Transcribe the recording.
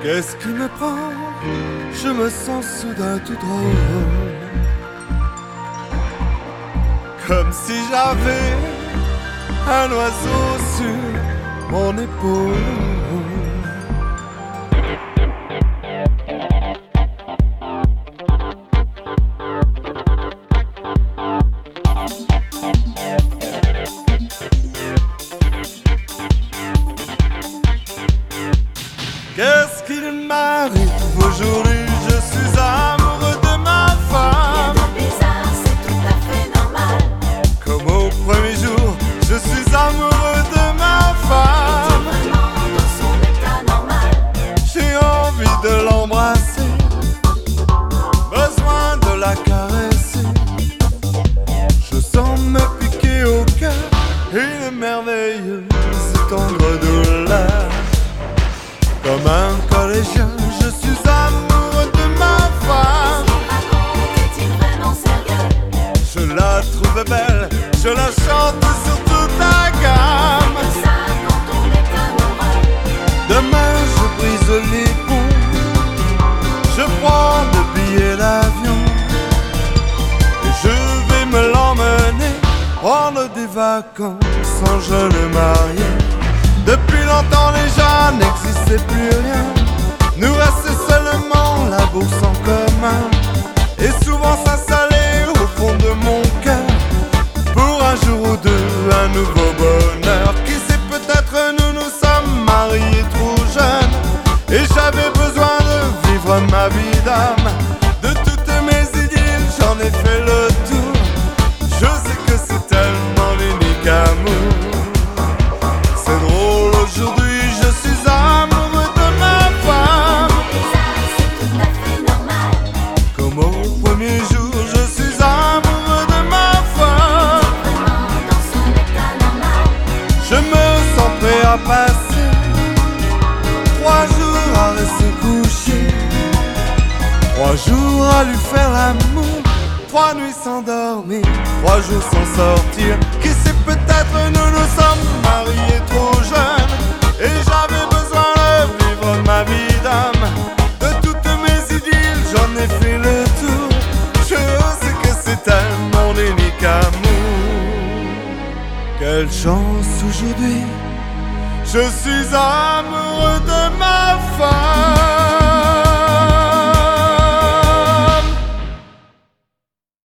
Qu'est-ce qui me prend? Je me sens soudain tout drôle, comme si j'avais un oiseau sur mon épaule. Qu'est-ce qu'il m'arrive aujourd'hui? Je suis amoureux de ma femme. Rien de bizarre, c'est tout à fait normal. Comme au premier jour, je suis amoureux de ma femme. Est-il vraiment dans son état normal? J'ai envie de l'embrasser, besoin de la caresser. Je sens me piquer au cœur une merveilleuse et tendre douleur. Comme un collégien, je suis amoureux de ma femme. Est-il vraiment sérieux? Je la trouve belle, je la chante sur toute la gamme. Comme ça, quand on est amoureux. Demain je brise les ponts, je prends le billet d'avion et je vais me l'emmener prendre des vacances en jeune marié. Depuis longtemps déjà n'existait plus rien, nous restait seulement la bourse en commun. Et souvent s'installer au fond de mon cœur, pour un jour ou deux un nouveau bonheur. Qui sait, peut-être nous nous sommes mariés trop jeunes, et j'avais besoin de vivre ma vie d'âme. De toutes mes idylles j'en ai fait le tour, je sais que c'est tellement l'unique amour. C'est drôle, aujourd'hui je suis amoureux de ma femme. Bizarre, c'est tout à fait normal. Comme au premier jour, je suis amoureux de ma femme. Vraiment dans son état normal. Je me sens prêt à passer 3 jours à rester couché, 3 jours à lui faire l'amour, 3 nuits sans dormir, 3 jours sans sortir. Qui sait, peut-être nous nous sommes mariés trop jeunes, et j'avais besoin de vivre ma vie d'âme. De toutes mes idylles j'en ai fait le tour, je sais que c'est elle mon unique amour. Quelle chance aujourd'hui, je suis amoureux de ma femme.